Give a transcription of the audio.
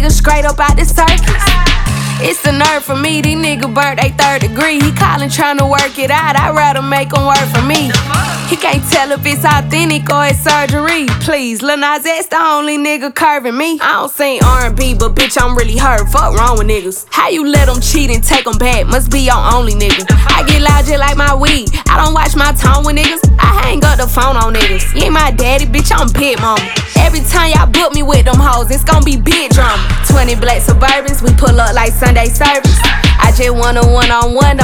nigga straight up out the circus. It's the nerve for me, these niggas burnt they 3rd degree. He callin' tryna work it out, I'd rather make him work for me. He can't tell if it's authentic or it's surgery. Please, Lil Nas X the only nigga curving me. I don't sing R&B, but bitch, I'm really hurt. Fuck wrong with niggas. How you let them cheat and take them back? Must be your only nigga. I get loud just like my weed. I don't watch my tone with niggas. I hang up the phone on niggas. You ain't my daddy, bitch, I'm big mama. Every time y'all book me with them hoes, it's gon' be big drama. 20 black Suburbans, we pull up like Sunday service. I just want a one-on-one.